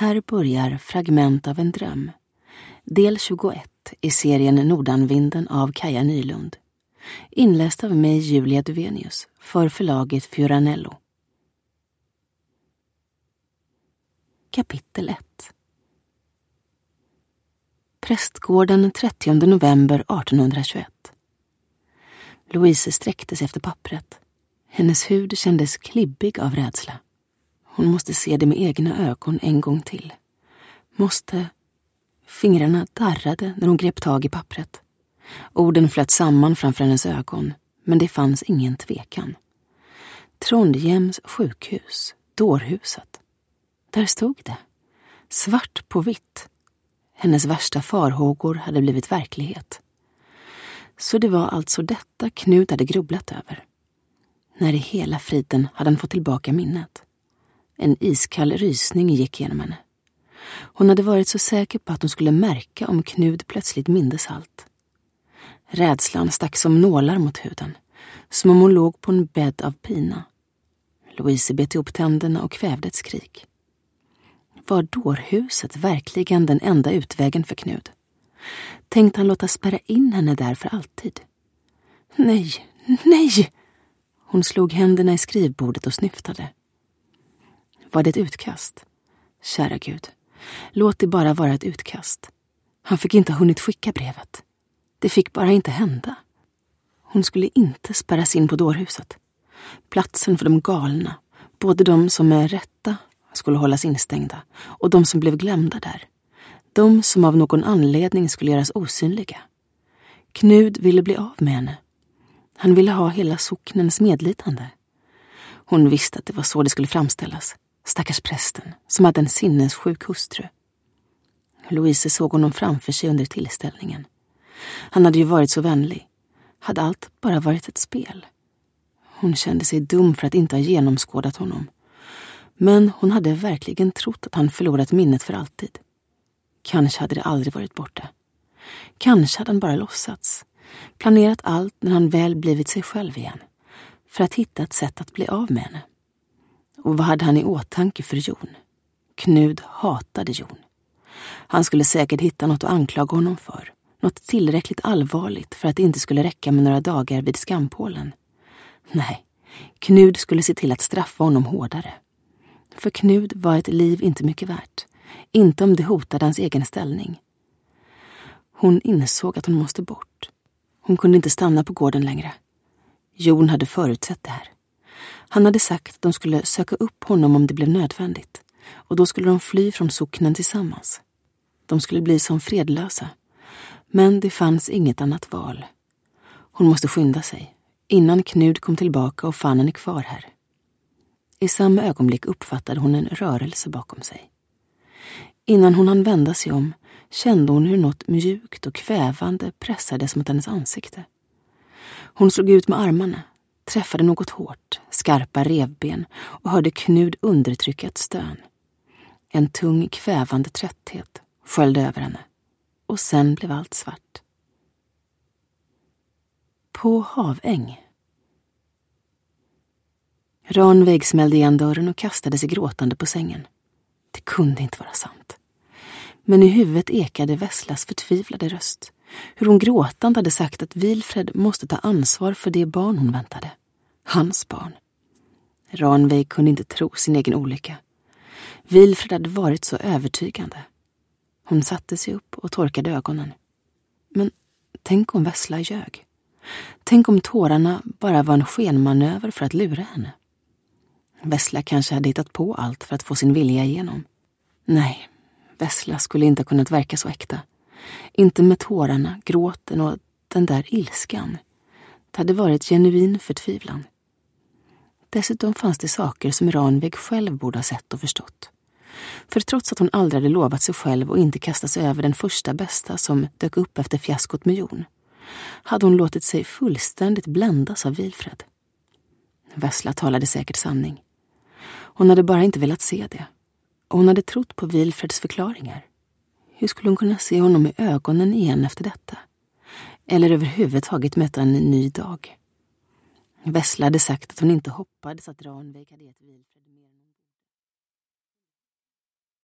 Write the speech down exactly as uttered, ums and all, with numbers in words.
Här börjar Fragment av en dröm. Del tjugoett i serien Nordanvinden av Kaja Nylund. Inläst av mig, Julia Duvenius, för förlaget Fioranello. Kapitel ett. Prästgården trettionde november artonhundratjugoett. Louise sträckte sig efter pappret. Hennes hud kändes klibbig av rädsla. Hon måste se det med egna ögon en gång till. Måste... Fingrarna darrade när hon grep tag i pappret. Orden flöt samman framför hennes ögon, men det fanns ingen tvekan. Trondhjems sjukhus, dårhuset. Där stod det. Svart på vitt. Hennes värsta farhågor hade blivit verklighet. Så det var alltså detta Knut hade grubblat över. När i hela friden hade han fått tillbaka minnet. En iskall rysning gick genom henne. Hon hade varit så säker på att hon skulle märka om Knut plötsligt mindes allt. Rädslan stack som nålar mot huden, som om hon låg på en bädd av pina. Louise bet ihop tänderna och kvävde ett skrik. Var dårhuset verkligen den enda utvägen för Knut? Tänkte han låta spärra in henne där för alltid? Nej, nej! Hon slog händerna i skrivbordet och snyftade. Var det ett utkast? Kära Gud, låt det bara vara ett utkast. Han fick inte ha hunnit skicka brevet. Det fick bara inte hända. Hon skulle inte spärras in på dårhuset. Platsen för de galna, både de som med rätta skulle hållas instängda och de som blev glömda där. De som av någon anledning skulle göras osynliga. Knut ville bli av med henne. Han ville ha hela socknens medlidande. Hon visste att det var så det skulle framställas. Stackars prästen, som hade en sinnessjuk hustru. Louise såg honom framför sig under tillställningen. Han hade ju varit så vänlig. Hade allt bara varit ett spel? Hon kände sig dum för att inte ha genomskådat honom. Men hon hade verkligen trott att han förlorat minnet för alltid. Kanske hade det aldrig varit borta. Kanske hade han bara låtsats. Planerat allt när han väl blivit sig själv igen. För att hitta ett sätt att bli av med henne. Och vad hade han i åtanke för Jon? Knut hatade Jon. Han skulle säkert hitta något att anklaga honom för. Något tillräckligt allvarligt för att det inte skulle räcka med några dagar vid skampålen. Nej, Knut skulle se till att straffa honom hårdare. För Knut var ett liv inte mycket värt. Inte om det hotade hans egen ställning. Hon insåg att hon måste bort. Hon kunde inte stanna på gården längre. Jon hade förutsett det här. Han hade sagt att de skulle söka upp honom om det blev nödvändigt. Och då skulle de fly från socknen tillsammans. De skulle bli som fredlösa. Men det fanns inget annat val. Hon måste skynda sig. Innan Knut kom tillbaka och fann henne kvar här. I samma ögonblick uppfattade hon en rörelse bakom sig. Innan hon hann vända sig om kände hon hur något mjukt och kvävande pressades mot hennes ansikte. Hon slog ut med armarna, träffade något hårt, skarpa revben och hörde Knut undertrycka ett stön. En tung kvävande trötthet sköljde över henne och sen blev allt svart. På Haväng. Ranveig smällde igen dörren och kastade sig gråtande på sängen. Det kunde inte vara sant. Men i huvudet ekade Vesslas förtvivlade röst. Hur hon gråtande hade sagt att Wilfred måste ta ansvar för det barn hon väntade. Hans barn. Ranveig kunde inte tro sin egen olycka. Wilfred hade varit så övertygande. Hon satte sig upp och torkade ögonen. Men tänk om Vessla ljög. Tänk om tårarna bara var en skenmanöver för att lura henne. Vessla kanske hade hittat på allt för att få sin vilja igenom. Nej, Vessla skulle inte ha kunnat verka så äkta. Inte med tårarna, gråten och den där ilskan. Det hade varit genuin förtvivlan. Dessutom fanns det saker som Ranveig själv borde ha sett och förstått. För trots att hon aldrig hade lovat sig själv och inte kastat sig över den första bästa som dök upp efter fiaskot med Jon, hade hon låtit sig fullständigt bländas av Wilfred. Vessla talade säkert sanning. Hon hade bara inte velat se det. Och hon hade trott på Wilfreds förklaringar. Hur skulle hon kunna se honom i ögonen igen efter detta? Eller överhuvudtaget möta en ny dag? Vessla hade sagt att hon inte hoppades att Ranveig hade gett Wilfred mer.